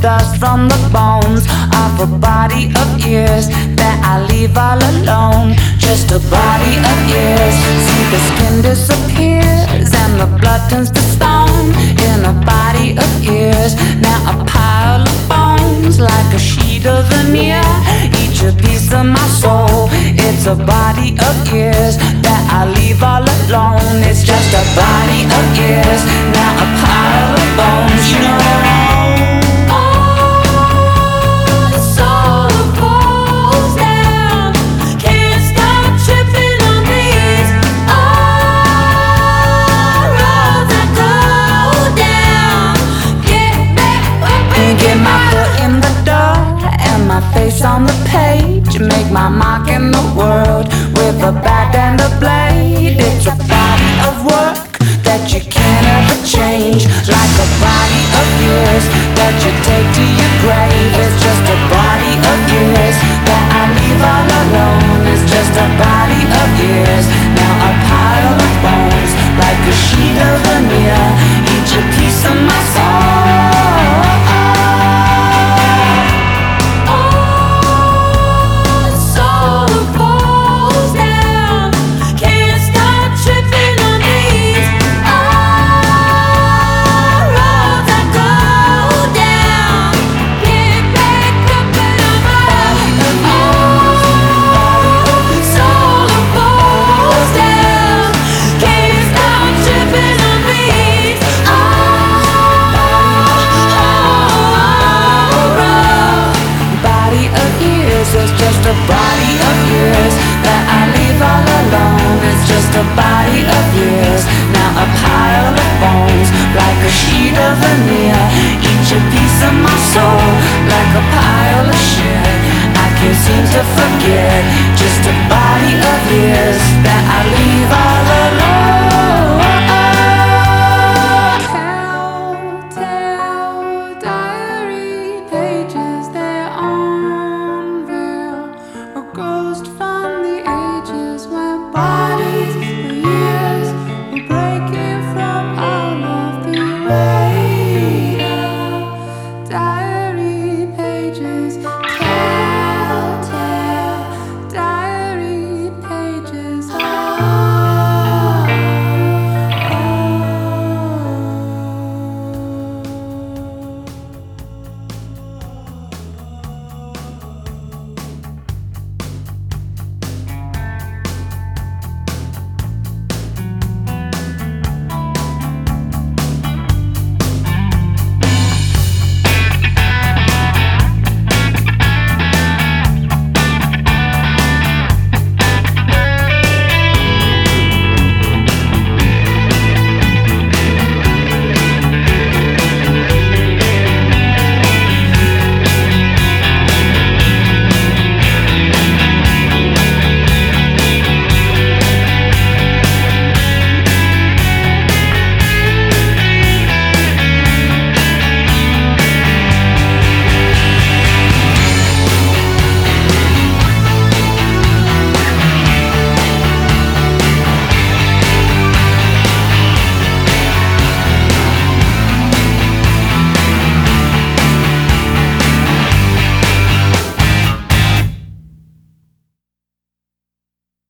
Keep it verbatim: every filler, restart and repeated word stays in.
dust from the bones of a body of years that I leave all alone. Just a body of years. See, the skin disappears and the blood turns to stone in a body of years. Now a pile of bones like a sheet of veneer, each a piece of my soul. It's a body of years that I leave all alone. It's just a body of years. Now a pile of bones, you know. Face on the page, make my mark in the world with a bat and a blade. It's a body of work that you can't ever change, like a body of years that you take to your grave. It's just a body of years that I leave all alone. It's just a body of years. Now a pile of bones like a sheet of veneer, each a piece of my soul. A body of years that I leave all alone. It's just a body of years. Now a pile of bones like a sheet of veneer, each a piece of my soul like a pile of shit I can't seem to forget. Just a body of years that I leave all alone.